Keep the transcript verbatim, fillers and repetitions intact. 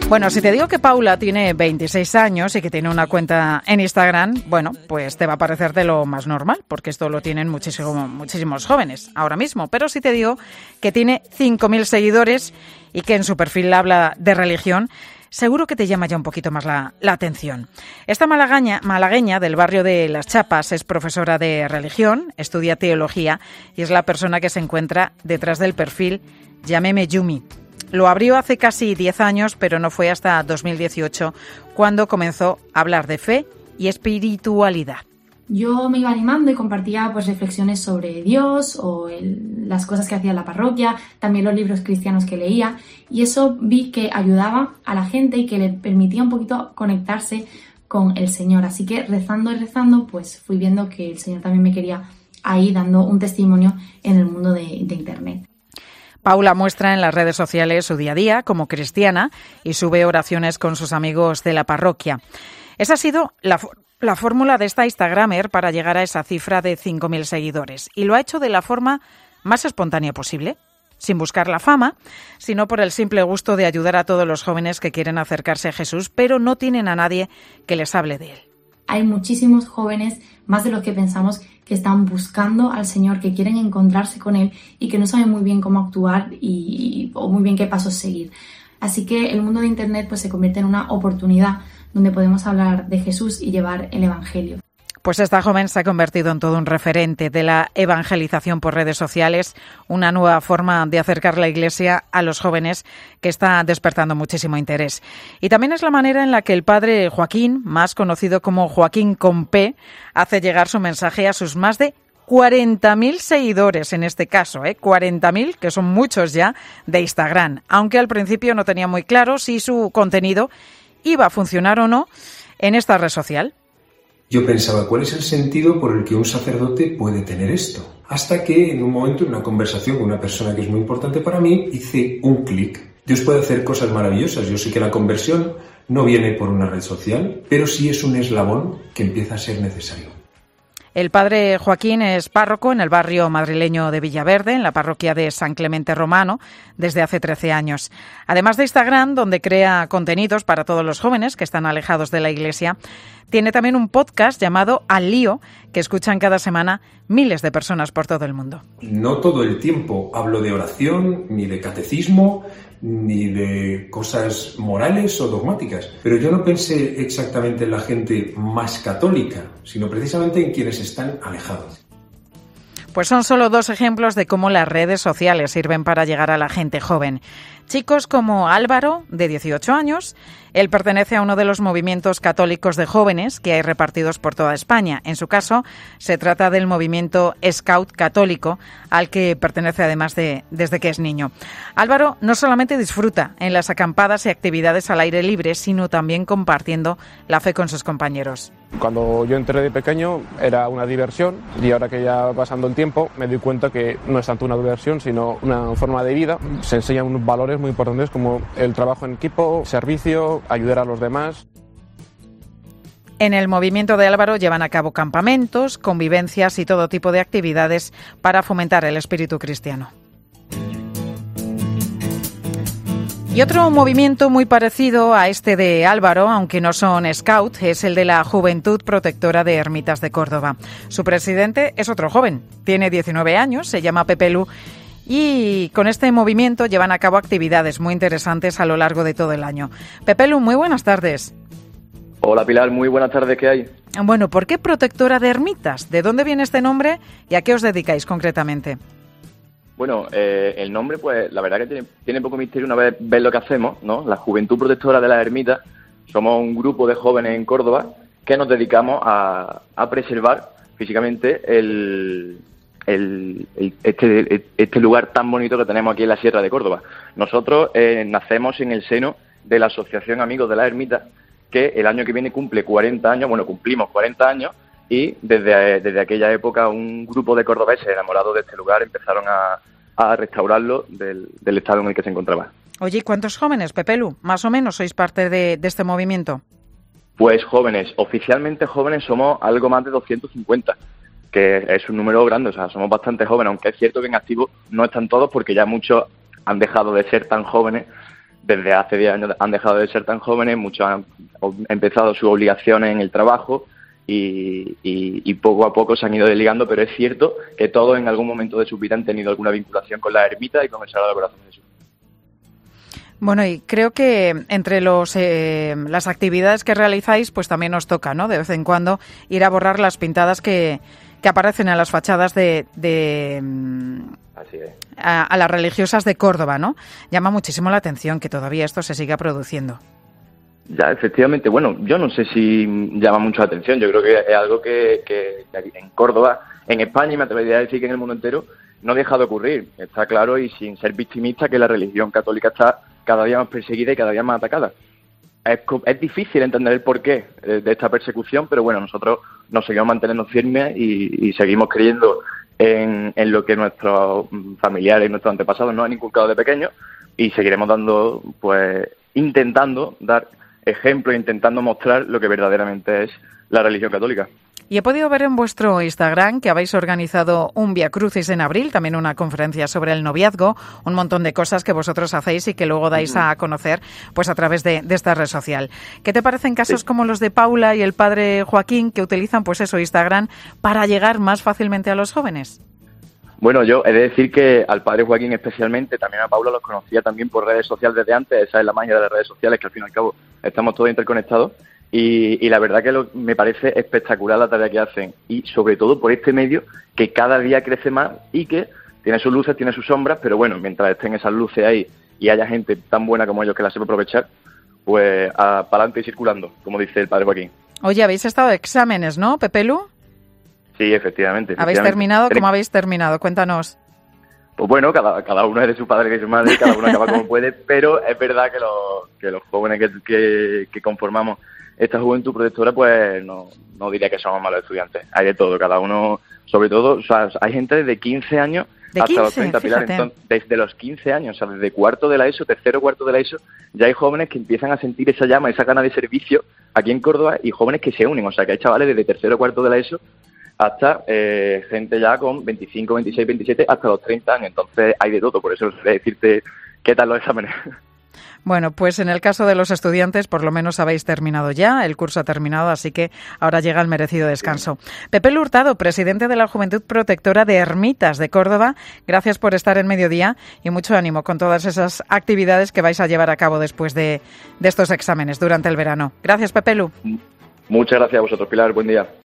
Bueno, si te digo que Paula tiene veintiséis años y que tiene una cuenta en Instagram, bueno, pues te va a parecer de lo más normal, porque esto lo tienen muchísimo, muchísimos jóvenes ahora mismo. Pero si te digo que tiene cinco mil seguidores y que en su perfil habla de religión, seguro que te llama ya un poquito más la, la atención. Esta malagueña, malagueña del barrio de Las Chapas es profesora de religión, estudia teología y es la persona que se encuentra detrás del perfil Llámeme Yumi. Lo abrió hace casi diez años, pero no fue hasta dos mil dieciocho cuando comenzó a hablar de fe y espiritualidad. Yo me iba animando y compartía pues reflexiones sobre Dios o el, las cosas que hacía en la parroquia, también los libros cristianos que leía, y eso vi que ayudaba a la gente y que le permitía un poquito conectarse con el Señor. Así que rezando y rezando, pues fui viendo que el Señor también me quería ahí dando un testimonio en el mundo de, de Internet. Paula muestra en las redes sociales su día a día como cristiana y sube oraciones con sus amigos de la parroquia. Esa ha sido la, la fórmula de esta Instagramer para llegar a esa cifra de cinco mil seguidores. Y lo ha hecho de la forma más espontánea posible, sin buscar la fama, sino por el simple gusto de ayudar a todos los jóvenes que quieren acercarse a Jesús, pero no tienen a nadie que les hable de él. Hay muchísimos jóvenes, más de los que pensamos, que están buscando al Señor, que quieren encontrarse con Él y que no saben muy bien cómo actuar y, o muy bien qué pasos seguir. Así que el mundo de Internet pues, se convierte en una oportunidad donde podemos hablar de Jesús y llevar el Evangelio. Pues esta joven se ha convertido en todo un referente de la evangelización por redes sociales, una nueva forma de acercar la Iglesia a los jóvenes que está despertando muchísimo interés. Y también es la manera en la que el padre Joaquín, más conocido como Joaquín con P, hace llegar su mensaje a sus más de cuarenta mil seguidores en este caso, ¿eh? cuarenta mil, que son muchos ya, de Instagram, aunque al principio no tenía muy claro si su contenido iba a funcionar o no en esta red social. Yo pensaba, ¿cuál es el sentido por el que un sacerdote puede tener esto? Hasta que en un momento, en una conversación con una persona que es muy importante para mí, hice un clic. Dios puede hacer cosas maravillosas. Yo sé que la conversión no viene por una red social, pero sí es un eslabón que empieza a ser necesario. El padre Joaquín es párroco en el barrio madrileño de Villaverde, en la parroquia de San Clemente Romano, desde hace trece años. Además de Instagram, donde crea contenidos para todos los jóvenes que están alejados de la Iglesia, tiene también un podcast llamado Al Lío, que escuchan cada semana miles de personas por todo el mundo. No todo el tiempo hablo de oración, ni de catecismo, ni de cosas morales o dogmáticas. Pero yo no pensé exactamente en la gente más católica, sino precisamente en quienes están alejados. Pues son solo dos ejemplos de cómo las redes sociales sirven para llegar a la gente joven. Chicos como Álvaro, de dieciocho años, él pertenece a uno de los movimientos católicos de jóvenes que hay repartidos por toda España. En su caso, se trata del movimiento Scout Católico, al que pertenece además de, desde que es niño. Álvaro no solamente disfruta en las acampadas y actividades al aire libre, sino también compartiendo la fe con sus compañeros. Cuando yo entré de pequeño era una diversión y ahora que ya va pasando el tiempo me doy cuenta que no es tanto una diversión sino una forma de vida. Se enseñan unos valores muy importantes como el trabajo en equipo, servicio, ayudar a los demás. En el movimiento de Álvaro llevan a cabo campamentos, convivencias y todo tipo de actividades para fomentar el espíritu cristiano. Y otro movimiento muy parecido a este de Álvaro, aunque no son scout, es el de la Juventud Protectora de Ermitas de Córdoba. Su presidente es otro joven, tiene diecinueve años, se llama Pepelu, y con este movimiento llevan a cabo actividades muy interesantes a lo largo de todo el año. Pepelu, muy buenas tardes. Hola Pilar, muy buenas tardes, ¿qué hay? Bueno, ¿por qué Protectora de Ermitas? ¿De dónde viene este nombre y a qué os dedicáis concretamente? Bueno, eh, el nombre, pues, la verdad que tiene, tiene poco misterio una vez ves lo que hacemos, ¿no? La Juventud Protectora de las Ermitas, somos un grupo de jóvenes en Córdoba que nos dedicamos a, a preservar físicamente el, el, el, este, este lugar tan bonito que tenemos aquí en la Sierra de Córdoba. Nosotros eh, nacemos en el seno de la Asociación Amigos de las Ermitas, que el año que viene cumple cuarenta años, bueno, cumplimos cuarenta años, y desde, desde aquella época un grupo de cordobeses enamorados de este lugar empezaron a, a restaurarlo del, del estado en el que se encontraba. Oye, ¿cuántos jóvenes, Pepelu, más o menos, sois parte de, de este movimiento? Pues jóvenes, oficialmente jóvenes somos algo más de doscientos cincuenta, que es un número grande, o sea, somos bastante jóvenes, aunque es cierto que en activo no están todos porque ya muchos han dejado de ser tan jóvenes desde hace diez años han dejado de ser tan jóvenes, muchos han empezado sus obligaciones en el trabajo y, y, y poco a poco se han ido desligando, pero es cierto que todos en algún momento de su vida han tenido alguna vinculación con la ermita y con el Sagrado Corazón de Jesús. Bueno, y creo que entre los eh, las actividades que realizáis, pues también os toca, ¿no?, de vez en cuando ir a borrar las pintadas que, que aparecen en las fachadas de, de Así es. A, a las religiosas de Córdoba, ¿no? Llama muchísimo la atención que todavía esto se siga produciendo. Ya, efectivamente, bueno, yo no sé si llama mucho la atención, yo creo que es algo que, que, que en Córdoba, en España, y me atrevería a decir que en el mundo entero, no deja de ocurrir. Está claro, y sin ser victimista, que la religión católica está cada día más perseguida y cada día más atacada. Es, es difícil entender el porqué de esta persecución, pero bueno, nosotros nos seguimos manteniendo firmes y, y seguimos creyendo en, en lo que nuestros familiares y nuestros antepasados nos han inculcado de pequeños, y seguiremos dando, pues, intentando dar ejemplo, intentando mostrar lo que verdaderamente es la religión católica. Y he podido ver en vuestro Instagram que habéis organizado un Via Crucis en abril, también una conferencia sobre el noviazgo, un montón de cosas que vosotros hacéis y que luego dais uh-huh. a conocer pues a través de, de esta red social. ¿Qué te parecen casos sí. como los de Paula y el padre Joaquín, que utilizan pues eso, Instagram, para llegar más fácilmente a los jóvenes? Bueno, yo he de decir que al padre Joaquín especialmente, también a Paula los conocía también por redes sociales desde antes. Esa es la magia de las redes sociales, que al fin y al cabo estamos todos interconectados. Y, y la verdad que lo, me parece espectacular la tarea que hacen, y sobre todo por este medio que cada día crece más y que tiene sus luces, tiene sus sombras, pero bueno, mientras estén esas luces ahí y haya gente tan buena como ellos que la sepa aprovechar, pues para adelante y circulando, como dice el padre Joaquín. Oye, habéis estado de exámenes, ¿no, Pepelu? Sí, efectivamente. ¿Habéis efectivamente. terminado? ¿Cómo habéis terminado? Cuéntanos. Pues bueno, cada, cada uno es de su padre y de su madre, cada uno acaba como puede, pero es verdad que los, que los jóvenes que, que, que conformamos esta juventud protectora, pues no, no diría que somos malos estudiantes. Hay de todo, cada uno, sobre todo, o sea, hay gente desde quince años de hasta quince, los treinta, Pilar. Entonces, desde los quince años, o sea, desde cuarto de la ESO, tercero, cuarto de la ESO, ya hay jóvenes que empiezan a sentir esa llama, esa gana de servicio aquí en Córdoba, y jóvenes que se unen. O sea, que hay chavales desde tercero, cuarto de la ESO hasta eh, gente ya con veinticinco, veintiséis, veintisiete, hasta los treinta años. Entonces hay de todo, por eso voy a decirte qué tal los exámenes. Bueno, pues en el caso de los estudiantes, por lo menos habéis terminado ya, el curso ha terminado, así que ahora llega el merecido descanso. Sí. Pepelu Hurtado, presidente de la Juventud Protectora de Ermitas de Córdoba, gracias por estar en Mediodía y mucho ánimo con todas esas actividades que vais a llevar a cabo después de, de estos exámenes durante el verano. Gracias, Pepelu. Muchas gracias a vosotros, Pilar. Buen día.